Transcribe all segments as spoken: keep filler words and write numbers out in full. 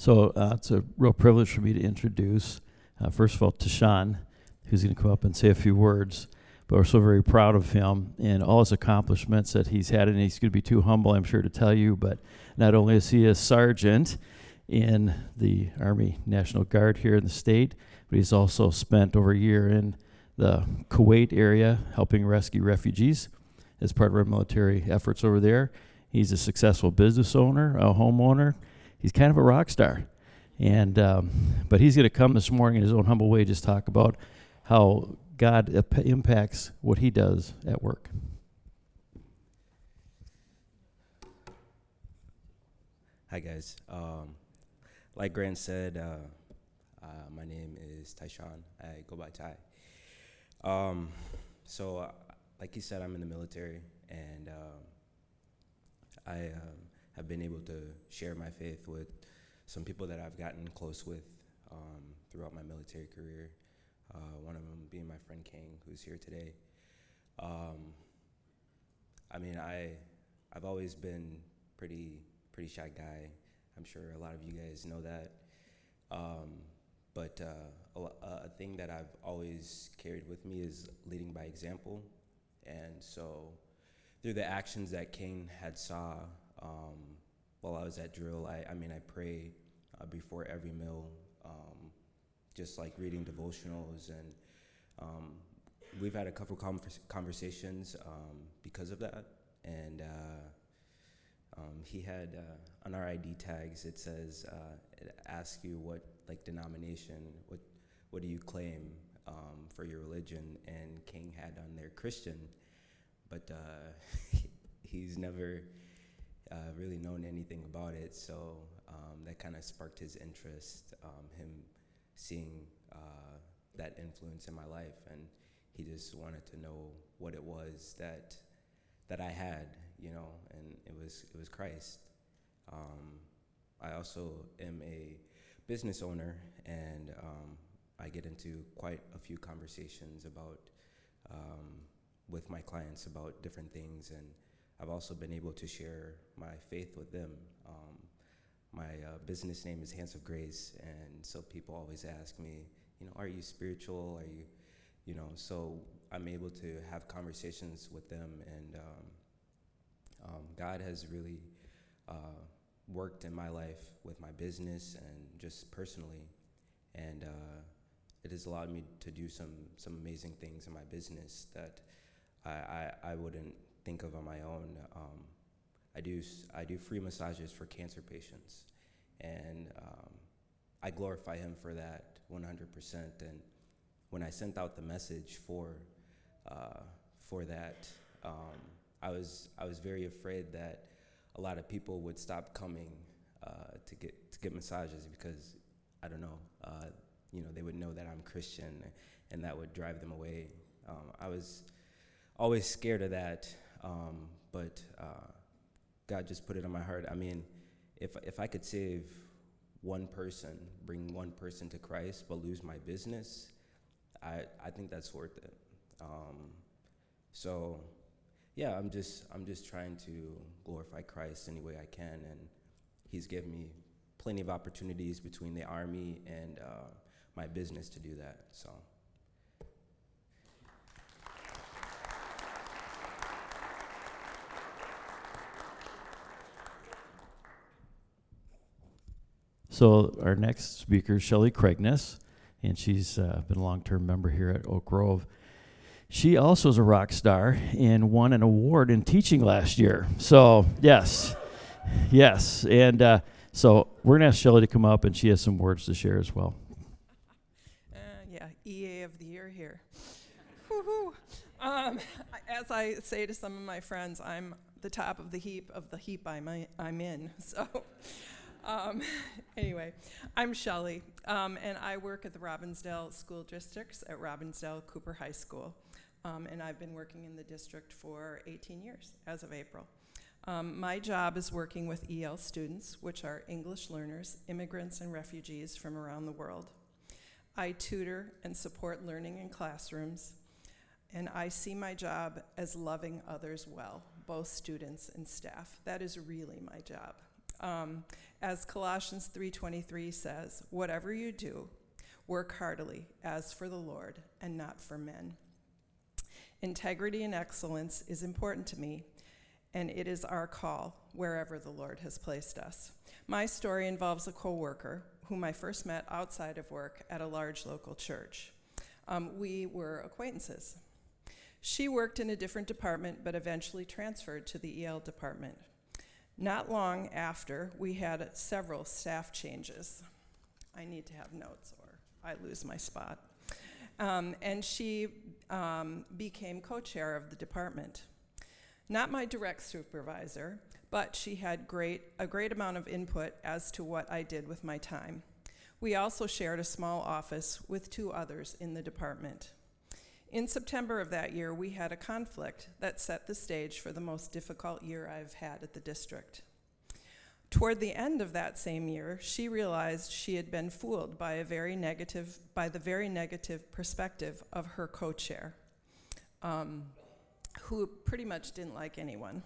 So uh, it's a real privilege for me to introduce, uh, first of all, Tashawn, who's going to come up and say a few words. But we're so very proud of him and all his accomplishments that he's had. And he's going to be too humble, I'm sure, to tell you. But not only is he a sergeant in the Army National Guard here in the state, but he's also spent over a year in the Kuwait area helping rescue refugees as part of our military efforts over there. He's a successful business owner, a homeowner. He's kind of a rock star. And um, but he's going to come this morning in his own humble way, just talk about how God ap- impacts what he does at work. Hi, guys. Um, like Grant said, uh, uh, my name is Tyshawn. I go by Ty. Um, so, uh, like he said, I'm in the military, and um, I um, have been able to share my faith with some people that I've gotten close with um, throughout my military career. Uh, one of them being my friend King, who's here today. Um, I mean, I, I've always been pretty, pretty shy guy. I'm sure a lot of you guys know that. Um, but uh, a, a thing that I've always carried with me is leading by example. And so through the actions that King had saw um, while I was at drill, I, I mean, I pray uh, before every meal, um, just like reading devotionals, and um, we've had a couple convers- conversations um, because of that. And uh, um, he had uh, on our I D tags, it says, uh, it asks you what like denomination, what what do you claim um, for your religion? And King had on there Christian, but uh, he's never uh, really known anything about it. So um, that kind of sparked his interest, um, him seeing uh, that influence in my life, and he just wanted to know what it was that that I had, you know, and it was it was Christ. Um, I also am a business owner, and um, I get into quite a few conversations about um, with my clients about different things, and I've also been able to share my faith with them. Um, My uh, business name is Hands of Grace, and so people always ask me, you know, are you spiritual? Are you, you know, so I'm able to have conversations with them, and um, um, God has really uh, worked in my life with my business and just personally, and uh, it has allowed me to do some some amazing things in my business that I, I, I wouldn't think of on my own. Um, I do I do free massages for cancer patients, and um, I glorify him for that one hundred percent. And when I sent out the message for uh, for that, um, I was I was very afraid that a lot of people would stop coming uh, to get to get massages because I don't know, uh, you know, they would know that I'm Christian, and that would drive them away. Um, I was always scared of that, um, but. Uh, God just put it on my heart. I mean, if if I could save one person, bring one person to Christ, but lose my business, I I think that's worth it. Um, so, yeah, I'm just I'm just trying to glorify Christ any way I can, and He's given me plenty of opportunities between the Army and uh, my business to do that. So. So our next speaker is Shelley Craigness, and she's uh, been a long-term member here at Oak Grove. She also is a rock star and won an award in teaching last year. So, yes, yes. And uh, so we're going to ask Shelley to come up, and she has some words to share as well. Uh, yeah, E A of the year here. Woo-hoo. Um, as I say to some of my friends, I'm the top of the heap of the heap I'm, I'm in. So. Um, anyway, I'm Shelley, um, and I work at the Robbinsdale School Districts at Robbinsdale Cooper High School, um, and I've been working in the district for eighteen years as of April. Um, my job is working with E L students, which are English learners, immigrants, and refugees from around the world. I tutor and support learning in classrooms, and I see my job as loving others well, both students and staff. That is really my job. Um, as Colossians three twenty-three says, whatever you do, work heartily as for the Lord and not for men. Integrity and excellence is important to me, and it is our call wherever the Lord has placed us. My story involves a coworker whom I first met outside of work at a large local church. Um, we were acquaintances. She worked in a different department, but eventually transferred to the E L department. Not long after, we had several staff changes. I need to have notes or I lose my spot. Um, and she um, became co-chair of the department. Not my direct supervisor, but she had great a great amount of input as to what I did with my time. We also shared a small office with two others in the department. In September of that year, we had a conflict that set the stage for the most difficult year I've had at the district. Toward the end of that same year, she realized she had been fooled by a very negative, by the very negative perspective of her co-chair, um, who pretty much didn't like anyone.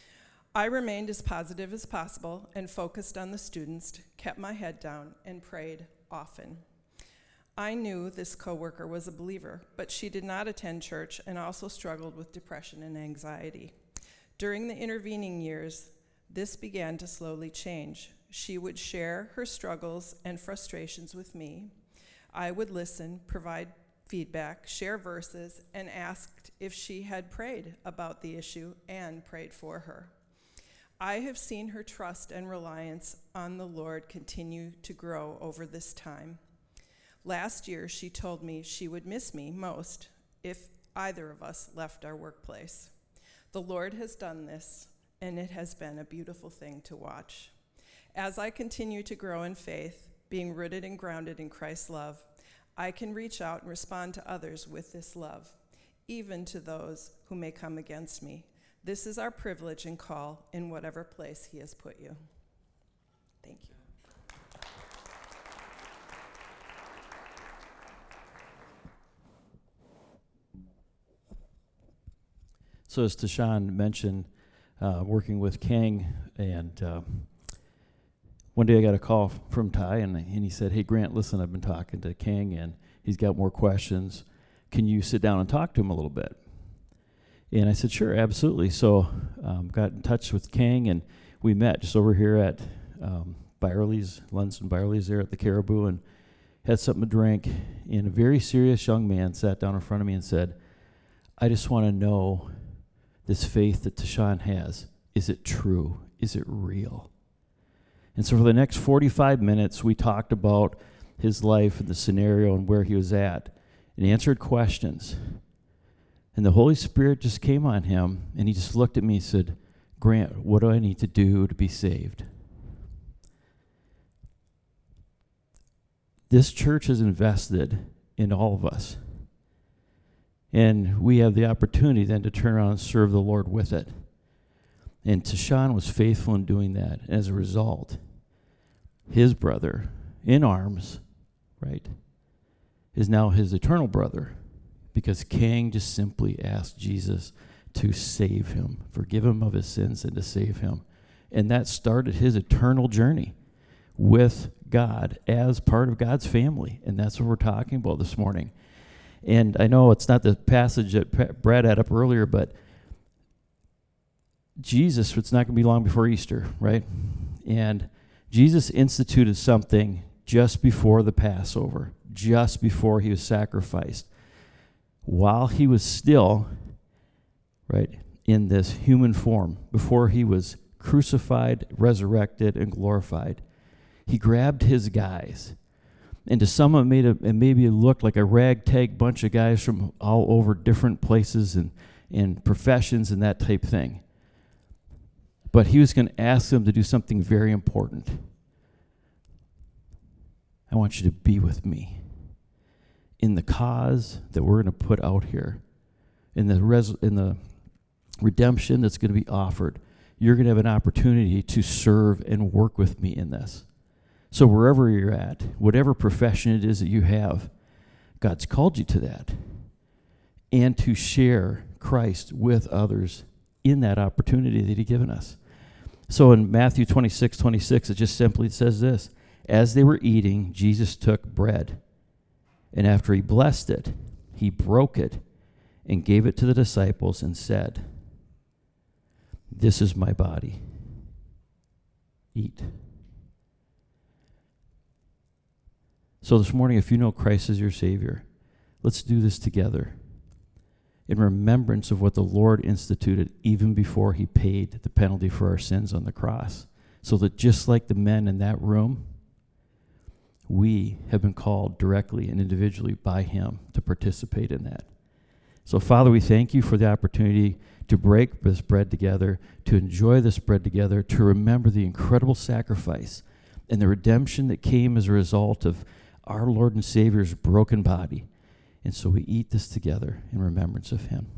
I remained as positive as possible and focused on the students, kept my head down, and prayed often. I knew this coworker was a believer, but she did not attend church and also struggled with depression and anxiety. During the intervening years, this began to slowly change. She would share her struggles and frustrations with me. I would listen, provide feedback, share verses, and asked if she had prayed about the issue and prayed for her. I have seen her trust and reliance on the Lord continue to grow over this time. Last year, she told me she would miss me most if either of us left our workplace. The Lord has done this, and it has been a beautiful thing to watch. As I continue to grow in faith, being rooted and grounded in Christ's love, I can reach out and respond to others with this love, even to those who may come against me. This is our privilege and call in whatever place He has put you. Thank you. So as Tashawn mentioned, uh, working with Kang, and uh, one day I got a call f- from Ty, and, and he said, "Hey, Grant, listen, I've been talking to Kang, and he's got more questions. Can you sit down and talk to him a little bit?" And I said, "Sure, absolutely." So um, got in touch with Kang, and we met just over here at um, Byerly's, Lundson Byerly's there at the Caribou, and had something to drink. And a very serious young man sat down in front of me and said, "I just want to know this faith that Tashawn has. Is it true? Is it real?" And so for the next forty-five minutes, we talked about his life and the scenario and where he was at, and he answered questions. And the Holy Spirit just came on him, and he just looked at me and said, "Grant, what do I need to do to be saved?" This church has invested in all of us. And we have the opportunity then to turn around and serve the Lord with it. And Tashawn was faithful in doing that. And as a result, his brother in arms, right, is now his eternal brother, because Kang just simply asked Jesus to save him, forgive him of his sins, and to save him. And that started his eternal journey with God as part of God's family. And that's what we're talking about this morning. And I know it's not the passage that Brad had up earlier, but Jesus, it's not going to be long before Easter, right? And Jesus instituted something just before the Passover, just before he was sacrificed. While he was still, right, in this human form, before he was crucified, resurrected, and glorified, he grabbed his guys. And to some, it made a, it maybe it looked like a ragtag bunch of guys from all over different places and, and professions and that type thing. But he was going to ask them to do something very important. I want you to be with me in the cause that we're going to put out here, in the res, in the redemption that's going to be offered. You're going to have an opportunity to serve and work with me in this. So wherever you're at, whatever profession it is that you have, God's called you to that. And to share Christ with others in that opportunity that He's given us. So in Matthew twenty-six, twenty-six, it just simply says this. As they were eating, Jesus took bread, and after he blessed it, he broke it and gave it to the disciples and said, "This is my body. Eat." So this morning, if you know Christ as your Savior, let's do this together in remembrance of what the Lord instituted even before he paid the penalty for our sins on the cross. So that just like the men in that room, we have been called directly and individually by him to participate in that. So, Father, we thank you for the opportunity to break this bread together, to enjoy this bread together, to remember the incredible sacrifice and the redemption that came as a result of our Lord and Savior's broken body. And so we eat this together in remembrance of him.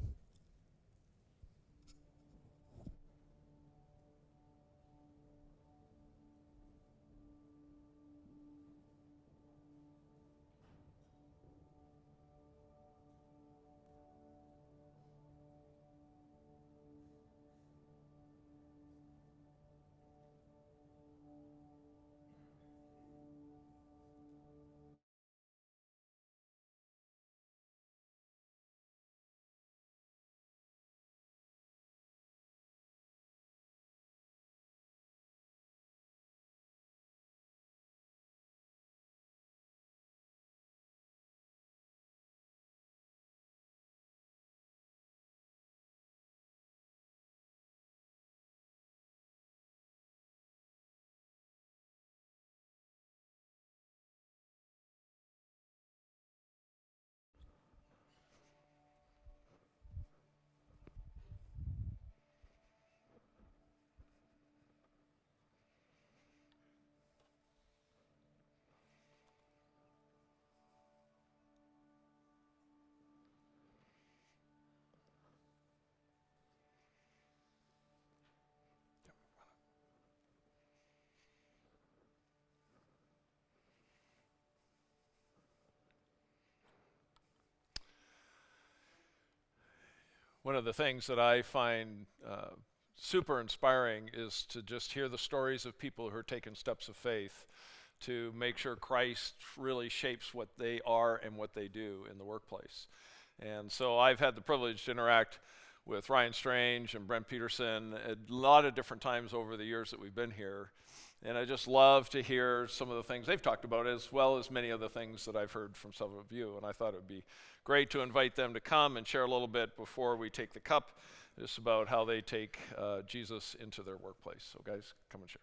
One of the things that I find uh, super inspiring is to just hear the stories of people who are taking steps of faith to make sure Christ really shapes what they are and what they do in the workplace. And so I've had the privilege to interact with Ryan Strange and Brent Peterson a lot of different times over the years that we've been here. And I just love to hear some of the things they've talked about, as well as many of the things that I've heard from some of you. And I thought it would be great to invite them to come and share a little bit before we take the cup, just about how they take uh, Jesus into their workplace. So guys, come and share.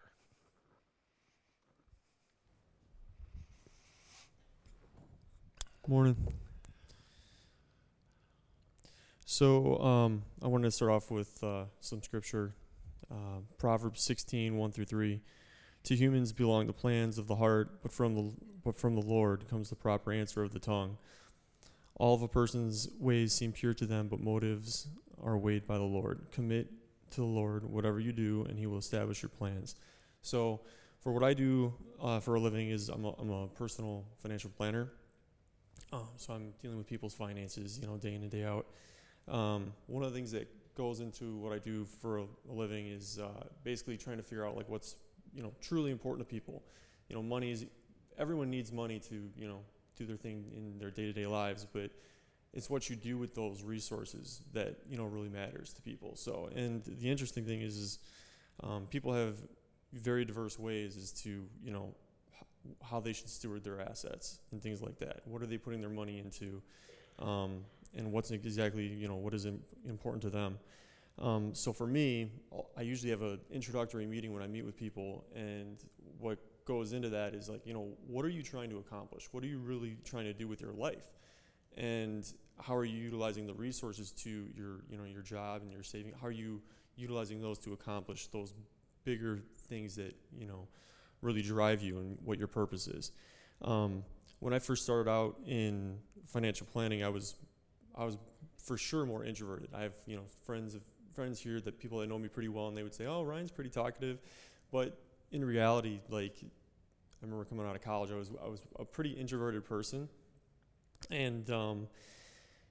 Morning. So um, I wanted to start off with uh, some scripture. Uh, Proverbs sixteen, one through three. To humans belong the plans of the heart, but from the but from the Lord comes the proper answer of the tongue. All of a person's ways seem pure to them, but motives are weighed by the Lord. Commit to the Lord whatever you do, and he will establish your plans. So for what I do uh, for a living is I'm a, I'm a personal financial planner. Um, so I'm dealing with people's finances, you know, day in and day out. Um, one of the things that goes into what I do for a, a living is uh, basically trying to figure out like what's, you know, truly important to people. You know, money is, everyone needs money to, you know, do their thing in their day-to-day lives, but it's what you do with those resources that, you know, really matters to people. So, and the interesting thing is, is um, people have very diverse ways as to, you know, h- how they should steward their assets and things like that. What are they putting their money into? Um, and what's exactly, you know, what is im- important to them. Um, so for me, I usually have an introductory meeting when I meet with people, and what goes into that is like, you know, what are you trying to accomplish? What are you really trying to do with your life? And how are you utilizing the resources to your, you know, your job and your saving? How are you utilizing those to accomplish those bigger things that, you know, really drive you and what your purpose is? Um, when I first started out in financial planning, I was, I was for sure more introverted. I have, you know, friends of friends here that people that know me pretty well, and they would say, "Oh, Ryan's pretty talkative," but in reality, like, I remember coming out of college, I was I was a pretty introverted person, and um,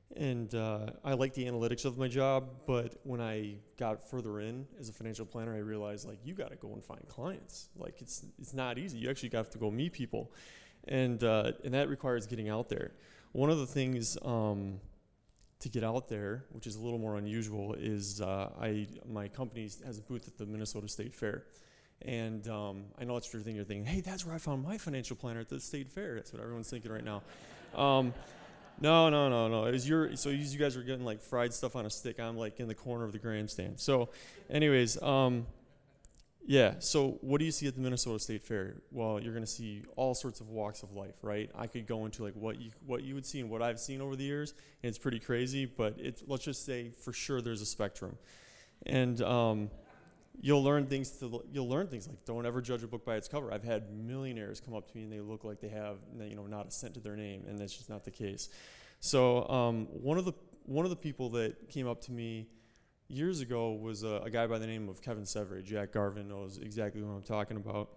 And uh, I like the analytics of my job, but when I got further in as a financial planner, I realized like you got to go and find clients. Like it's it's not easy. You actually got to go meet people, and uh, and that requires getting out there. One of the things um, to get out there, which is a little more unusual, is uh, I my company has a booth at the Minnesota State Fair. And um, I know that's your thing. You're thinking, hey, that's where I found my financial planner, at the State Fair. That's what everyone's thinking right now. Um, no, no, no, no. It was your, so you guys are getting like fried stuff on a stick. I'm like in the corner of the grandstand. So anyways, um, yeah. So what do you see at the Minnesota State Fair? Well, you're going to see all sorts of walks of life, right? I could go into like what you what you would see and what I've seen over the years. And it's pretty crazy, but it's, let's just say for sure there's a spectrum. And um, You'll learn things to you'll learn things like don't ever judge a book by its cover. I've had millionaires come up to me and they look like they have you know not a cent to their name, and that's just not the case. So um, one of the one of the people that came up to me years ago was a, a guy by the name of Kevin Severi. Jack Garvin knows exactly what I'm talking about,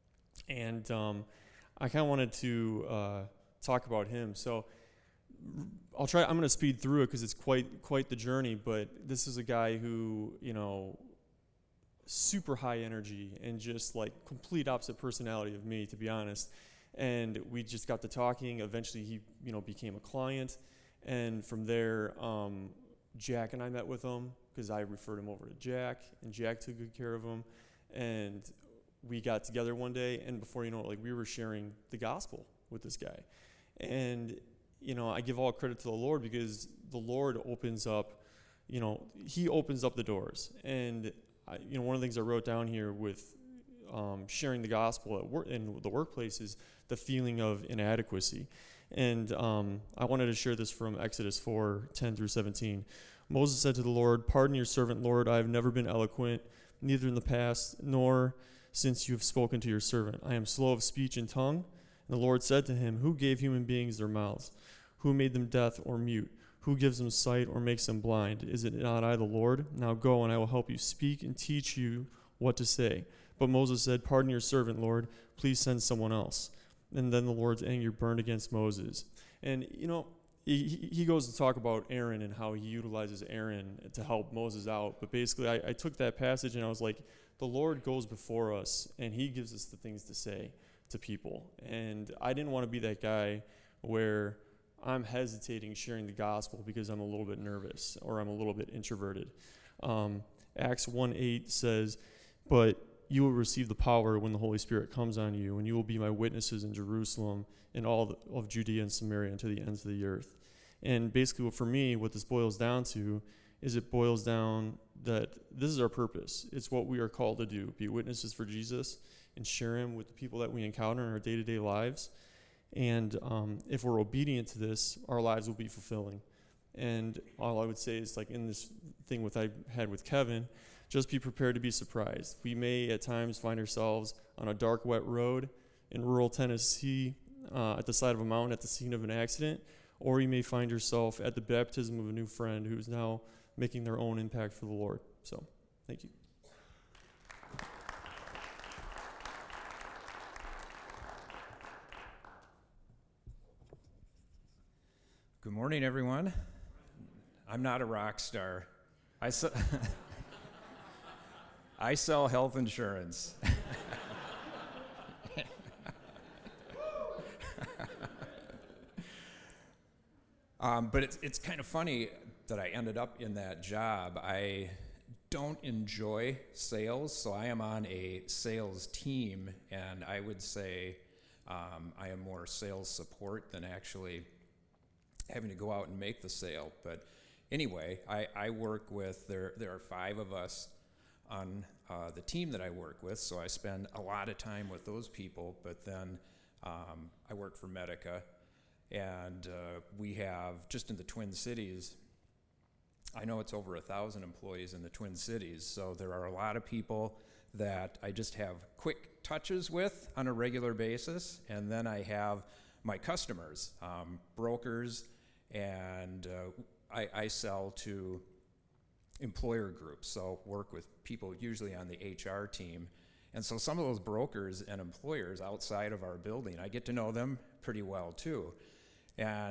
and um, I kind of wanted to uh, talk about him. So I'll try. I'm going to speed through it because it's quite quite the journey. But this is a guy who you know. super high energy and just like complete opposite personality of me, to be honest. And we just got to talking. Eventually he, you know, became a client. And from there, um, Jack and I met with him because I referred him over to Jack, and Jack took good care of him. And we got together one day, and before you know it, like we were sharing the gospel with this guy. And, you know, I give all credit to the Lord because the Lord opens up, you know, he opens up the doors. And I, you know, one of the things I wrote down here with um, sharing the gospel at work in the workplace is the feeling of inadequacy. And um, I wanted to share this from Exodus four, ten through seventeen. Moses said to the Lord, "Pardon your servant, Lord. I have never been eloquent, neither in the past, nor since you have spoken to your servant. I am slow of speech and tongue." And the Lord said to him, "Who gave human beings their mouths? Who made them deaf or mute? Who gives them sight or makes them blind? Is it not I, the Lord? Now go, and I will help you speak and teach you what to say." But Moses said, "Pardon your servant, Lord. Please send someone else." And then the Lord's anger burned against Moses. And, you know, he, he goes to talk about Aaron and how he utilizes Aaron to help Moses out. But basically, I, I took that passage and I was like, the Lord goes before us, and he gives us the things to say to people. And I didn't want to be that guy where I'm hesitating sharing the gospel because I'm a little bit nervous or I'm a little bit introverted. Um, Acts one eight says, "But you will receive the power when the Holy Spirit comes on you, and you will be my witnesses in Jerusalem and all the, of Judea and Samaria and to the ends of the earth." And basically, for me, what this boils down to is it boils down that this is our purpose. It's what we are called to do, be witnesses for Jesus and share him with the people that we encounter in our day-to-day lives. And um, if we're obedient to this, our lives will be fulfilling. And all I would say is, like in this thing with I had with Kevin, just be prepared to be surprised. We may at times find ourselves on a dark, wet road in rural Tennessee, uh, at the side of a mountain at the scene of an accident, or you may find yourself at the baptism of a new friend who's now making their own impact for the Lord. So, thank you. Good morning, everyone. I'm not a rock star. I sell, I sell health insurance. um, but it's it's kind of funny that I ended up in that job. I don't enjoy sales, so I am on a sales team, and I would say um, I am more sales support than actually having to go out and make the sale. But anyway, I, I work with, there there are five of us on uh, the team that I work with, so I spend a lot of time with those people, but then um, I work for Medica, and uh, we have, just in the Twin Cities, I know it's over a thousand employees in the Twin Cities, so there are a lot of people that I just have quick touches with on a regular basis, and then I have my customers, um, brokers, and uh, I, I sell to employer groups, so work with people usually on the H R team. And so some of those brokers and employers outside of our building, I get to know them pretty well too. And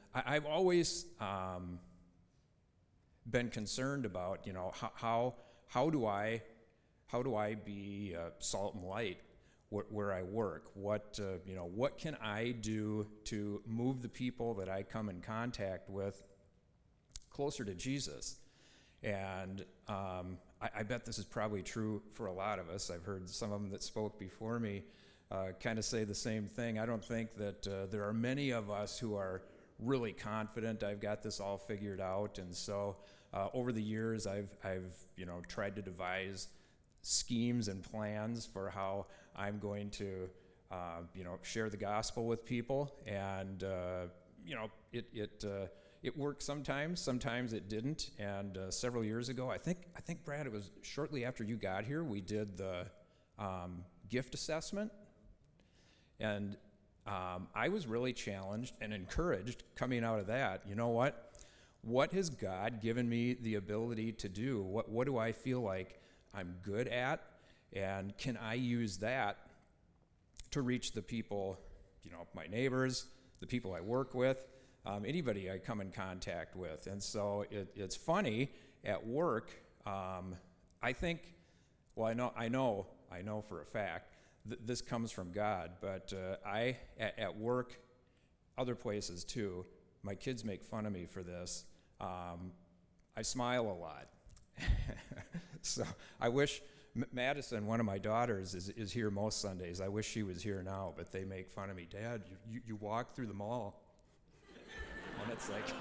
I, I've always um, been concerned about, you know, how, how, how do I, how do I be uh, salt and light wh- where I work? What, uh, you know, what can I do to move the people that I come in contact with closer to Jesus? And um, I, I bet this is probably true for a lot of us. I've heard some of them that spoke before me uh, kind of say the same thing. I don't think that uh, there are many of us who are really confident I've got this all figured out. And so uh, over the years, I've, I've, you know, tried to devise schemes and plans for how I'm going to, uh, you know, share the gospel with people. And, uh, you know, it, it, uh, it worked sometimes, sometimes it didn't. And uh, several years ago, I think, I think, Brad, it was shortly after you got here, we did the um, gift assessment. And um, I was really challenged and encouraged coming out of that. You know what? What has God given me the ability to do? What, what do I feel like I'm good at, and can I use that to reach the people, you know, my neighbors, the people I work with, um, anybody I come in contact with? And so it, it's funny at work. Um, I think, well, I know, I know, I know for a fact that this comes from God. But uh, I, at, at work, other places too, my kids make fun of me for this. Um, I smile a lot. So I wish M- Madison, one of my daughters, is, is here most Sundays. I wish she was here now, but they make fun of me. Dad, you, you, you walk through the mall. And it's like,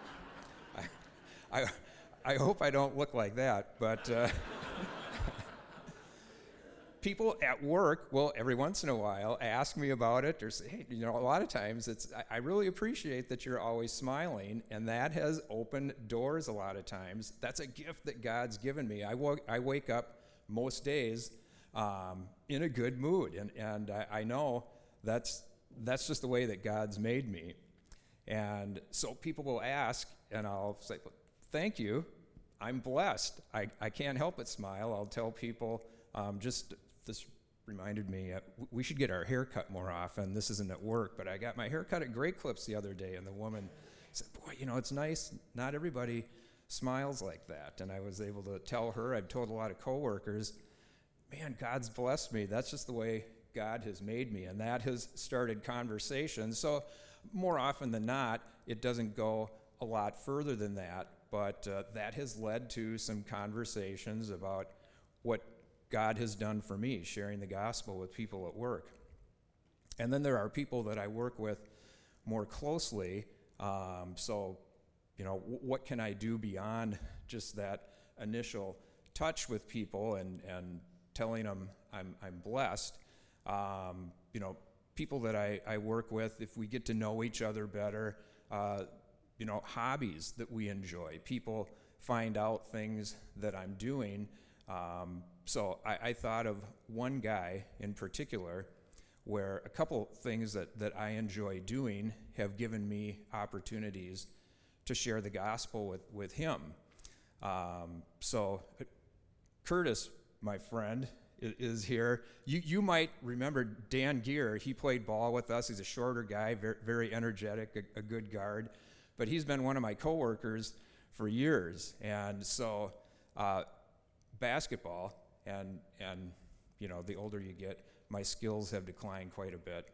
I, I, I hope I don't look like that, but uh, people at work will every once in a while ask me about it or say, hey, you know, a lot of times it's, I, I really appreciate that you're always smiling, and that has opened doors a lot of times. That's a gift that God's given me. I, wo- I wake up most days um, in a good mood, and, and I, I know that's, that's just the way that God's made me. And so people will ask, and I'll say, thank you, I'm blessed. I, I can't help but smile. I'll tell people, um, just this reminded me, uh, we should get our hair cut more often. This isn't at work, but I got my hair cut at Great Clips the other day, and the woman said, boy, you know, it's nice. Not everybody smiles like that. And I was able to tell her, I've told a lot of coworkers, man, God's blessed me. That's just the way God has made me. And that has started conversations. So more often than not, it doesn't go a lot further than that, but uh, that has led to some conversations about what God has done for me, sharing the gospel with people at work. And then there are people that I work with more closely. Um, so, you know, w- what can I do beyond just that initial touch with people and, and telling them I'm, I'm blessed? Um, you know, people that I, I work with, if we get to know each other better, uh, you know, hobbies that we enjoy. People find out things that I'm doing. Um, so I, I thought of one guy in particular where a couple things that, that I enjoy doing have given me opportunities to share the gospel with, with him. Um, so Curtis, my friend, is, is here. You, you might remember Dan Gear. He played ball with us. He's a shorter guy, very, very energetic, a, a good guard. But he's been one of my coworkers for years. And so uh, basketball, and, and you know, the older you get, my skills have declined quite a bit.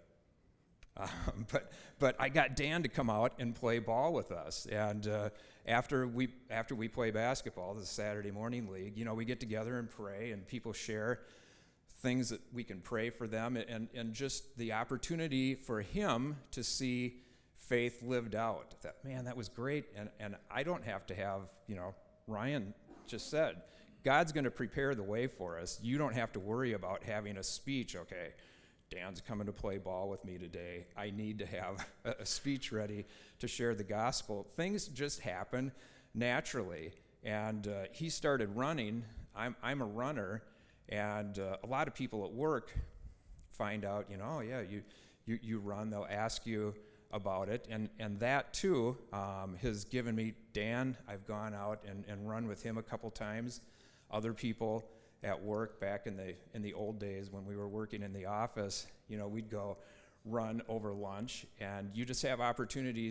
Um, but but I got Dan to come out and play ball with us. And uh, after we after we play basketball, the Saturday morning league, you know, we get together and pray, and people share things that we can pray for them, and, and just the opportunity for him to see faith lived out. That, man, that was great. And, and I don't have to have, you know, Ryan just said, God's going to prepare the way for us. You don't have to worry about having a speech. Okay, Dan's coming to play ball with me today. I need to have a, a speech ready to share the gospel. Things just happen naturally. And uh, he started running. I'm, I'm a runner. And uh, a lot of people at work find out, you know, oh, yeah, you, you, you run. They'll ask you about it. And, and that, too, um, has given me, Dan, I've gone out and, and run with him a couple times. Other people at work back in the in the old days when we were working in the office, you know, we'd go run over lunch, and you just have opportunities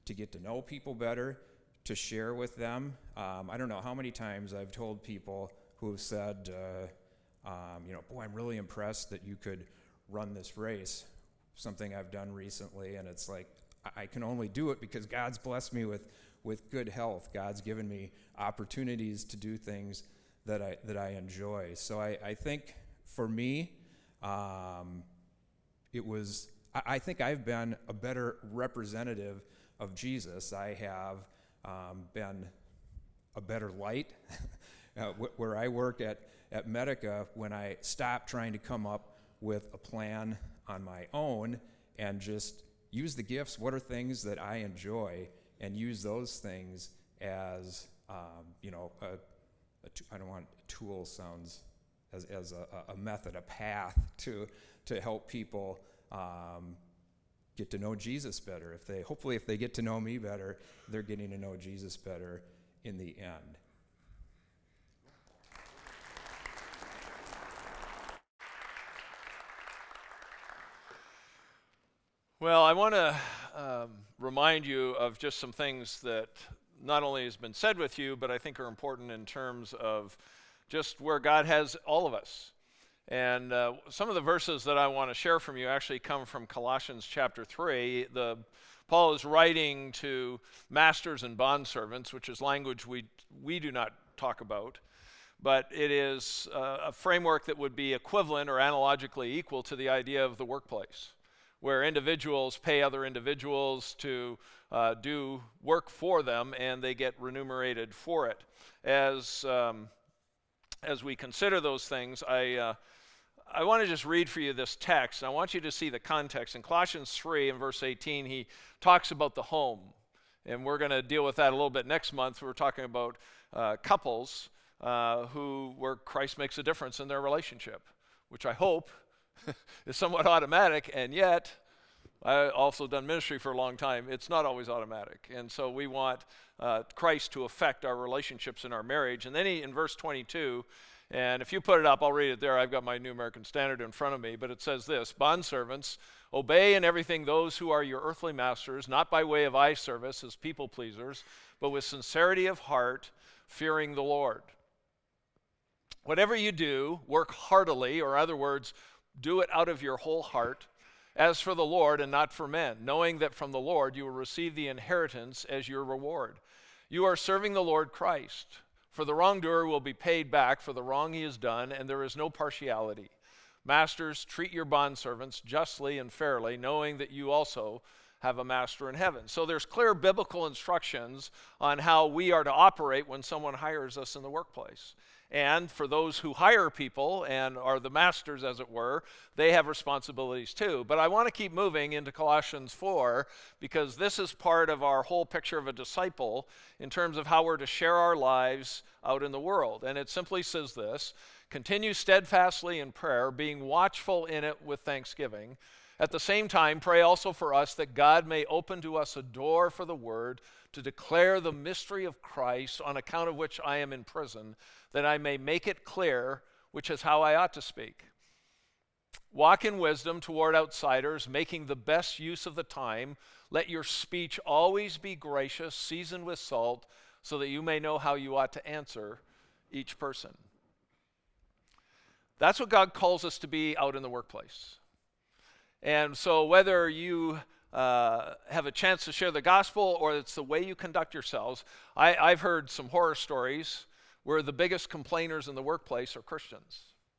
to get to know people better, to share with them. Um, I don't know how many times I've told people who have said, uh, um, you know, boy, I'm really impressed that you could run this race, something I've done recently, and it's like, I, I can only do it because God's blessed me with, with good health. God's given me opportunities to do things that I that I enjoy. So I, I think for me, um, it was, I, I think I've been a better representative of Jesus. I have um, been a better light. uh, wh- where I work at, at Medica, when I stopped trying to come up with a plan on my own and just use the gifts, what are things that I enjoy, and use those things as, um, you know, a, a t- I don't want tool sounds as, as a, a method, a path to to help people um, get to know Jesus better. If they, hopefully if they get to know me better, they're getting to know Jesus better in the end. Well, I want to um, remind you of just some things that not only has been said with you, but I think are important in terms of just where God has all of us. And uh, some of the verses that I want to share from you actually come from Colossians chapter three. The, Paul is writing to masters and bondservants, which is language we, we do not talk about, but it is uh, a framework that would be equivalent or analogically equal to the idea of the workplace, where individuals pay other individuals to uh, do work for them, and they get remunerated for it. As um, as we consider those things, I uh, I want to just read for you this text. I want you to see the context. In Colossians three and verse eighteen, he talks about the home, and we're going to deal with that a little bit next month. We're talking about uh, couples uh, who where Christ makes a difference in their relationship, which I hope is somewhat automatic, and yet I also done ministry for a long time. It's not always automatic, and so we want uh, Christ to affect our relationships in our marriage. And then he, in verse twenty-two, and if you put it up, I'll read it there. I've got my New American Standard in front of me, but it says this: Bondservants, obey in everything those who are your earthly masters, not by way of eye service as people pleasers, but with sincerity of heart, fearing the Lord. Whatever you do, work heartily, or in other words, do it out of your whole heart, as for the Lord and not for men, knowing that from the Lord you will receive the inheritance as your reward. You are serving the Lord Christ. For the wrongdoer will be paid back for the wrong he has done, and there is no partiality. Masters, treat your bondservants justly and fairly, knowing that you also have a master in heaven. So there's clear biblical instructions on how we are to operate when someone hires us in the workplace. And for those who hire people and are the masters, as it were, they have responsibilities too. But I want to keep moving into Colossians four, because this is part of our whole picture of a disciple in terms of how we're to share our lives out in the world. And it simply says this: continue steadfastly in prayer, being watchful in it with thanksgiving. At the same time, pray also for us that God may open to us a door for the word to declare the mystery of Christ, on account of which I am in prison, that I may make it clear, which is how I ought to speak. Walk in wisdom toward outsiders, making the best use of the time. Let your speech always be gracious, seasoned with salt, so that you may know how you ought to answer each person. That's what God calls us to be out in the workplace. And so whether you uh, have a chance to share the gospel or it's the way you conduct yourselves, I, I've heard some horror stories where the biggest complainers in the workplace are Christians.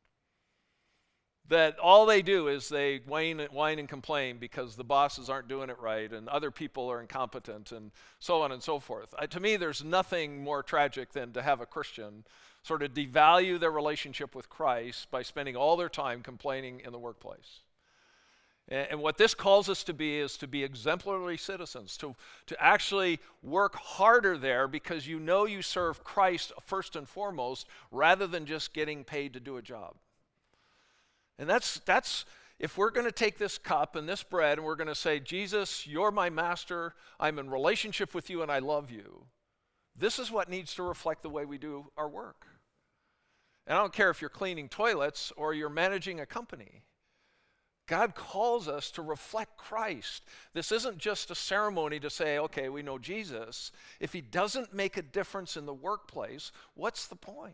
That all they do is they whine, whine and complain because the bosses aren't doing it right and other people are incompetent and so on and so forth. I, to me, there's nothing more tragic than to have a Christian sort of devalue their relationship with Christ by spending all their time complaining in the workplace. And, and what this calls us to be is to be exemplary citizens, to, to actually work harder there because you know you serve Christ first and foremost, rather than just getting paid to do a job. And that's, that's if we're going to take this cup and this bread and we're going to say, Jesus, you're my master, I'm in relationship with you and I love you, this is what needs to reflect the way we do our work. And I don't care if you're cleaning toilets or you're managing a company. God calls us to reflect Christ. This isn't just a ceremony to say, okay, we know Jesus. If he doesn't make a difference in the workplace, what's the point?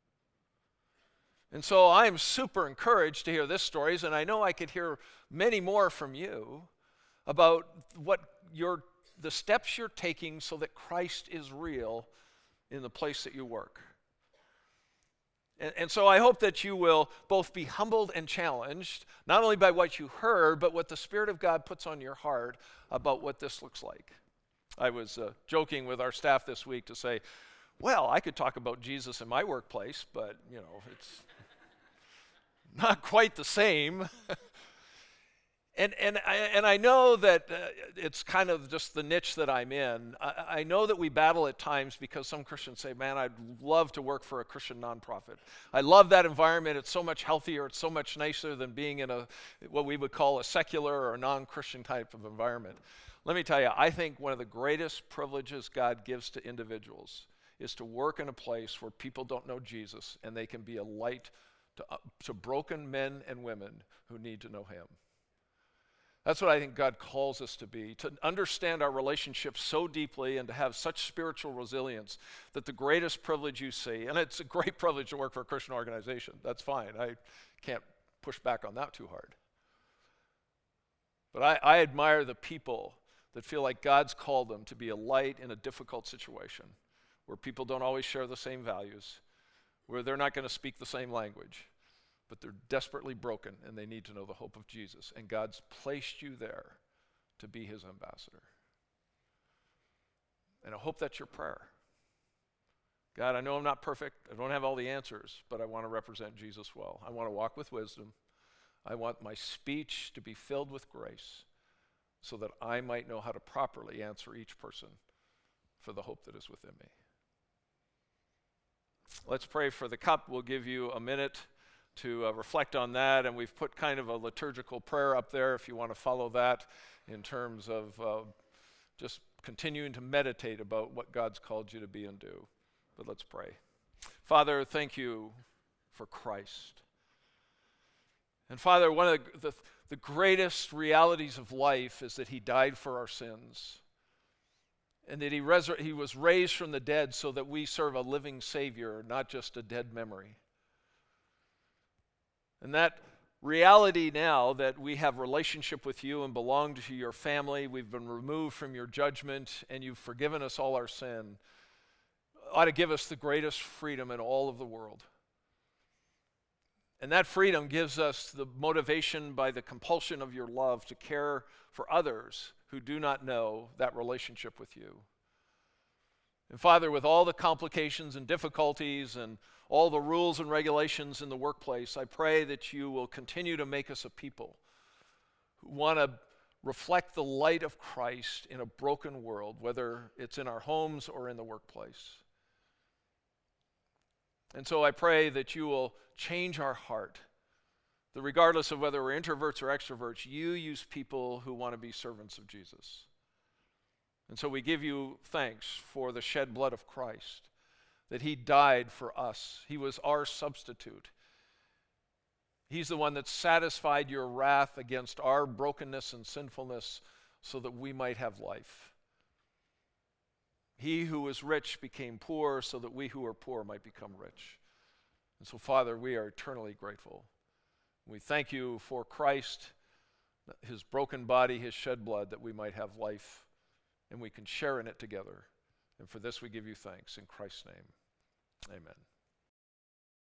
And so I'm super encouraged to hear this stories, and I know I could hear many more from you about what your the steps you're taking so that Christ is real in the place that you work. And, and so I hope that you will both be humbled and challenged, not only by what you heard, but what the Spirit of God puts on your heart about what this looks like. I was uh, joking with our staff this week to say, well, I could talk about Jesus in my workplace, but, you know, it's not quite the same. and and I, and I know that uh, it's kind of just the niche that I'm in. I, I know that we battle at times because some Christians say, man, I'd love to work for a Christian nonprofit. I love that environment. It's so much healthier. It's so much nicer than being in a what we would call a secular or non-Christian type of environment. Let me tell you, I think one of the greatest privileges God gives to individuals is to work in a place where people don't know Jesus and they can be a light to, uh, to broken men and women who need to know him. That's what I think God calls us to be, to understand our relationship so deeply and to have such spiritual resilience that the greatest privilege you see, and it's a great privilege to work for a Christian organization, that's fine. I can't push back on that too hard. But I, I admire the people that feel like God's called them to be a light in a difficult situation, where people don't always share the same values, where they're not going to speak the same language, but they're desperately broken and they need to know the hope of Jesus. And God's placed you there to be his ambassador. And I hope that's your prayer. God, I know I'm not perfect. I don't have all the answers, but I want to represent Jesus well. I want to walk with wisdom. I want my speech to be filled with grace so that I might know how to properly answer each person for the hope that is within me. Let's pray for the cup. We'll give you a minute to uh, reflect on that, and we've put kind of a liturgical prayer up there if you want to follow that in terms of uh, just continuing to meditate about what God's called you to be and do. But let's pray. Father, thank you for Christ. And Father, one of the, the, the greatest realities of life is that he died for our sins, and that he, resur- he was raised from the dead so that we serve a living Savior, not just a dead memory. And that reality now that we have relationship with you and belong to your family, we've been removed from your judgment, and you've forgiven us all our sin, ought to give us the greatest freedom in all of the world. And that freedom gives us the motivation by the compulsion of your love to care for others who do not know that relationship with you. And Father, with all the complications and difficulties and all the rules and regulations in the workplace, I pray that you will continue to make us a people who want to reflect the light of Christ in a broken world, whether it's in our homes or in the workplace. And so I pray that you will change our heart, that regardless of whether we're introverts or extroverts, you use people who want to be servants of Jesus. And so we give you thanks for the shed blood of Christ, that he died for us. He was our substitute. He's the one that satisfied your wrath against our brokenness and sinfulness so that we might have life. He who was rich became poor so that we who are poor might become rich. And so, Father, we are eternally grateful. We thank you for Christ, his broken body, his shed blood, that we might have life, and we can share in it together. And for this we give you thanks. In Christ's name, amen.